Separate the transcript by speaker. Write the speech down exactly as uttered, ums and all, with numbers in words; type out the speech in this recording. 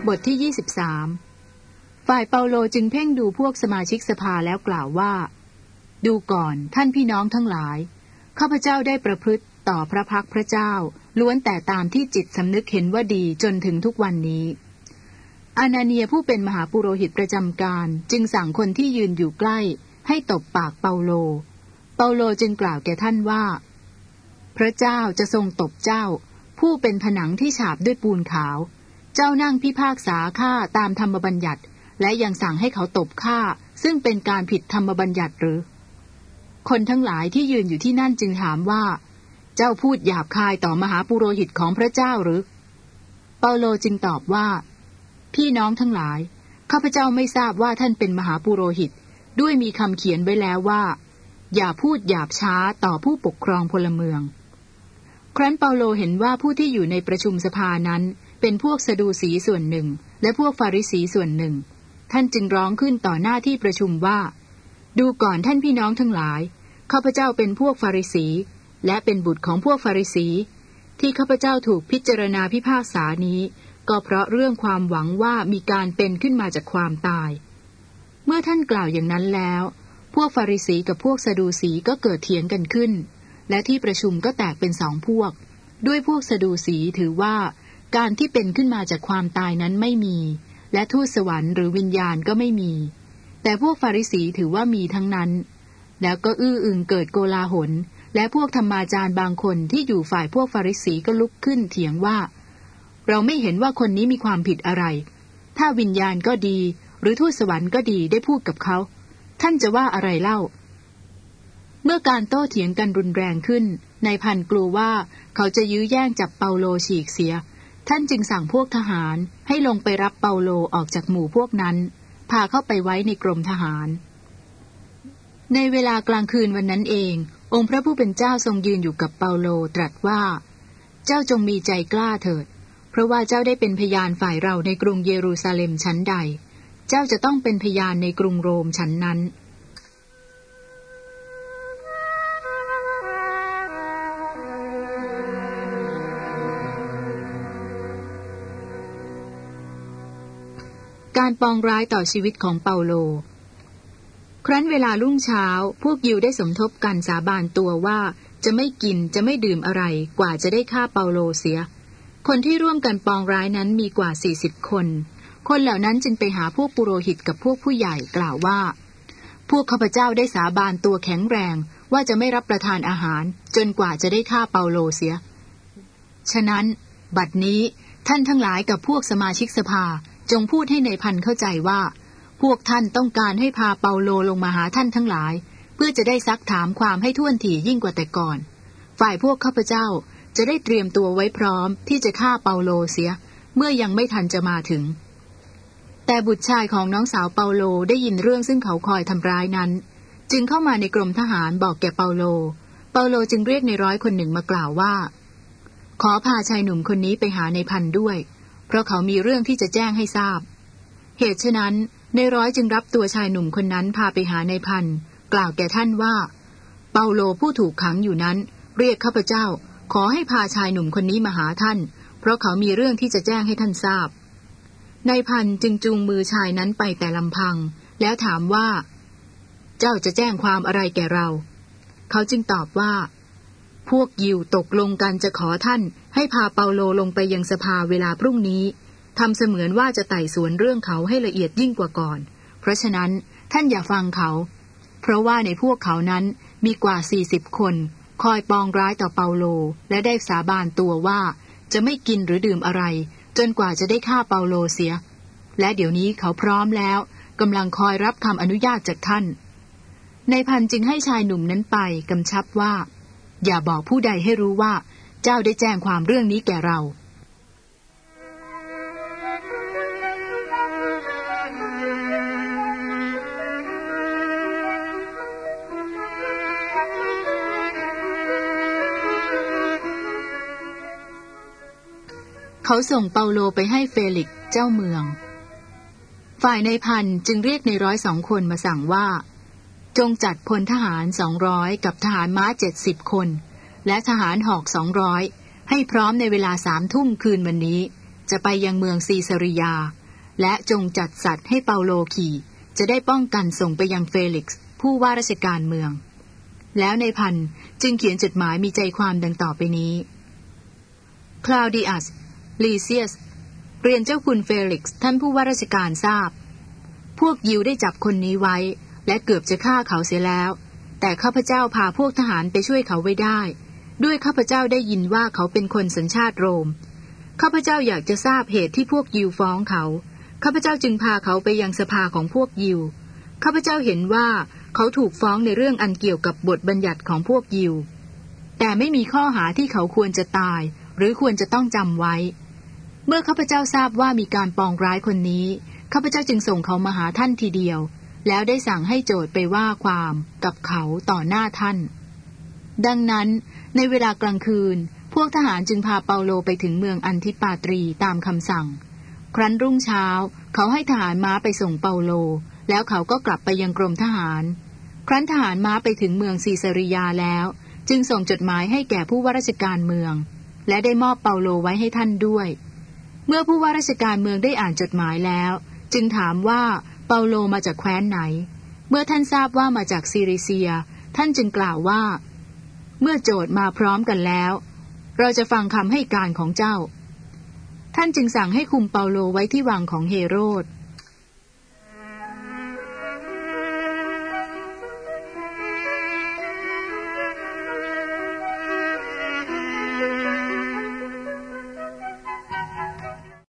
Speaker 1: บทที่ยี่สิบสามฝ่ายเปาโลจึงเพ่งดูพวกสมาชิกสภาแล้วกล่าวว่าดูก่อนท่านพี่น้องทั้งหลายข้าพเจ้าได้ประพฤติต่อพระพักพระเจ้าล้วนแต่ตามที่จิตสำนึกเห็นว่าดีจนถึงทุกวันนี้อานาเนียผู้เป็นมหาปุโรหิตประจำการจึงสั่งคนที่ยืนอยู่ใกล้ให้ตบปากเปาโลเปาโลจึงกล่าวแก่ท่านว่าพระเจ้าจะทรงตบเจ้าผู้เป็นผนังที่ฉาบด้วยปูนขาวเจ้านั่งพิพากษาข้าตามธรรมบัญญัติและยังสั่งให้เขาตบข้าซึ่งเป็นการผิดธรรมบัญญัติหรือคนทั้งหลายที่ยืนอยู่ที่นั่นจึงถามว่าเจ้าพูดหยาบคายต่อมหาปุโรหิตของพระเจ้าหรือเปาโลจึงตอบว่าพี่น้องทั้งหลายข้าพเจ้าไม่ทราบว่าท่านเป็นมหาปุโรหิตด้วยมีคำเขียนไว้แล้วว่าอย่าพูดหยาบช้าต่อผู้ปกครองพลเมืองครั้นเปาโลเห็นว่าผู้ที่อยู่ในประชุมสภานั้นเป็นพวกสดูสีส่วนหนึ่งและพวกฟาริสีส่วนหนึ่งท่านจึงร้องขึ้นต่อหน้าที่ประชุมว่าดูก่อนท่านพี่น้องทั้งหลายข้าพเจ้าเป็นพวกฟาริสีและเป็นบุตรของพวกฟาริสีที่ข้าพเจ้าถูกพิจารณาพิพากษานี้ก็เพราะเรื่องความหวังว่ามีการเป็นขึ้นมาจากความตายเมื่อท่านกล่าวอย่างนั้นแล้วพวกฟาริสีกับพวกสดูสีก็เกิดเถียงกันขึ้นและที่ประชุมก็แตกเป็นสองพวกด้วยพวกสดูสีถือว่าการที่เป็นขึ้นมาจากความตายนั้นไม่มีและทูตสวรรค์หรือวิญญาณก็ไม่มีแต่พวกฟาริสีถือว่ามีทั้งนั้นแล้วก็อื้ออึงเกิดโกลาหลและพวกธรรมาจารย์บางคนที่อยู่ฝ่ายพวกฟาริสีก็ลุกขึ้นเถียงว่าเราไม่เห็นว่าคนนี้มีความผิดอะไรถ้าวิญญาณก็ดีหรือทูตสวรรค์ก็ดีได้พูดกับเขาท่านจะว่าอะไรเล่าเมื่อการโต้เถียงกันรุนแรงขึ้นนายพันกลัวว่าเขาจะยื้อแย่งจับเปาโลฉีกเสียท่านจึงสั่งพวกทหารให้ลงไปรับเปาโลออกจากหมู่พวกนั้นพาเข้าไปไว้ในกรมทหารในเวลากลางคืนวันนั้นเององค์พระผู้เป็นเจ้าทรงยืนอยู่กับเปาโลตรัสว่าเจ้าจงมีใจกล้าเถิดเพราะว่าเจ้าได้เป็นพยานฝ่ายเราในกรุงเยรูซาเล็มชั้นใดเจ้าจะต้องเป็นพยานในกรุงโรมชั้นนั้นการปองร้ายต่อชีวิตของเปาโลครั้นเวลารุ่งเช้าพวกยิวได้สมทบกันสาบานตัวว่าจะไม่กินจะไม่ดื่มอะไรกว่าจะได้ฆ่าเปาโลเสียคนที่ร่วมกันปองร้ายนั้นมีกว่าสี่สิบคนคนเหล่านั้นจึงไปหาพวกปุโรหิตกับพวกผู้ใหญ่กล่าวว่าพวกข้าพเจ้าได้สาบานตัวแข็งแรงว่าจะไม่รับประทานอาหารจนกว่าจะได้ฆ่าเปาโลเสียฉะนั้นบัดนี้ท่านทั้งหลายกับพวกสมาชิกสภาจงพูดให้ในพันเข้าใจว่าพวกท่านต้องการให้พาเปาโลลงมาหาท่านทั้งหลายเพื่อจะได้ซักถามความให้ท่วนถี่ยิ่งกว่าแต่ก่อนฝ่ายพวกข้าพเจ้าจะได้เตรียมตัวไว้พร้อมที่จะฆ่าเปาโลเสียเมื่อยังไม่ทันจะมาถึงแต่บุตรชายของน้องสาวเปาโลได้ยินเรื่องซึ่งเขาคอยทำร้ายนั้นจึงเข้ามาในกรมทหารบอกแก่เปาโลเปาโลจึงเรียกในร้อยคนหนึ่งมากล่าวว่าขอพาชายหนุ่มคนนี้ไปหาในพันด้วยเพราะเขามีเรื่องที่จะแจ้งให้ทราบเหตุฉะนั้นในร้อยจึงรับตัวชายหนุ่มคนนั้นพาไปหาในพันกล่าวแก่ท่านว่าเปาโลผู้ถูกขังอยู่นั้นเรียกข้าพเจ้าขอให้พาชายหนุ่มคนนี้มาหาท่านเพราะเขามีเรื่องที่จะแจ้งให้ท่านทราบนายพันจึงจูงมือชายนั้นไปแต่ลำพังแล้วถามว่าเจ้าจะแจ้งความอะไรแก่เราเขาจึงตอบว่าพวกยิวตกลงกันจะขอท่านให้พาเปาโลลงไปยังสภาเวลาพรุ่งนี้ทำเสมือนว่าจะไต่สวนเรื่องเขาให้ละเอียดยิ่งกว่าก่อนเพราะฉะนั้นท่านอย่าฟังเขาเพราะว่าในพวกเขานั้นมีกว่าสี่สิบคนคอยปองร้ายต่อเปาโลและได้สาบานตัวว่าจะไม่กินหรือดื่มอะไรจนกว่าจะได้ฆ่าเปาโลเสียและเดี๋ยวนี้เขาพร้อมแล้วกำลังคอยรับคำอนุญาตจากท่านนายพันจึงให้ชายหนุ่มนั้นไปกำชับว่าอย่าบอกผู้ใดให้รู้ว่าเจ้าได้แจ้งความเรื่องนี้แก่เราเขาส่งเปาโลไปให้เฟลิกซ์เจ้าเมืองฝ่ายนายพันจึงเรียกในร้อยสองคนมาสั่งว่าจงจัดพลทหารสองร้อยกับทหารม้าเจ็ดสิบคนและทหารหอกสองร้อยให้พร้อมในเวลาสามทุ่มคืนวันนี้จจะไปยังเมืองซีซาริยาและจงจัดสัตว์ให้เปาโลขี่จะได้ป้องกันส่งไปยังเฟลิกซ์ผู้ว่าราชการเมืองแล้วในพันจึงเขียนจดหมายมีใจความดังต่อไปนี้คลาวดิอัสลีเซียสเรียนเจ้าคุณเฟลิกซ์ท่านผู้ว่าราชการทราบพวกยิวได้จับคนนี้ไว้และเกือบจะฆ่าเขาเสียแล้วแต่ข้าพเจ้าพาพวกทหารไปช่วยเขาไว้ได้ด้วยข้าพเจ้าได้ยินว่าเขาเป็นคนสัญชาติโรมข้าพเจ้าอยากจะทราบเหตุที่พวกยิวฟ้องเขาข้าพเจ้าจึงพาเขาไปยังสภาของพวกยิวข้าพเจ้าเห็นว่าเขาถูกฟ้องในเรื่องอันเกี่ยวกับบทบัญญัติของพวกยิวแต่ไม่มีข้อหาที่เขาควรจะตายหรือควรจะต้องจำไว้เมื่อข้าพเจ้าทราบว่ามีการปองร้ายคนนี้ข้าพเจ้าจึงส่งเขามาหาท่านทีเดียวแล้วได้สั่งให้โจทย์ไปว่าความกับเขาต่อหน้าท่านดังนั้นในเวลากลางคืนพวกทหารจึงพาเปาโลไปถึงเมืองอันทิปาตรีตามคำสั่งครั้นรุ่งเช้าเขาให้ทหารม้าไปส่งเปาโลแล้วเขาก็กลับไปยังกรมทหารครั้นทหารม้าไปถึงเมืองซีซาริยาแล้วจึงส่งจดหมายให้แก่ผู้ว่าราชการเมืองและได้มอบเปาโลไว้ให้ท่านด้วยเมื่อผู้ว่าราชการเมืองได้อ่านจดหมายแล้วจึงถามว่าเปาโลมาจากแคว้นไหนเมื่อท่านทราบว่ามาจากซิริเซียท่านจึงกล่าวว่าเมื่อโจทย์มาพร้อมกันแล้วเราจะฟังคำให้การของเจ้าท่านจึงสั่งให้คุมเปาโลไว้ที่วังของเฮโรด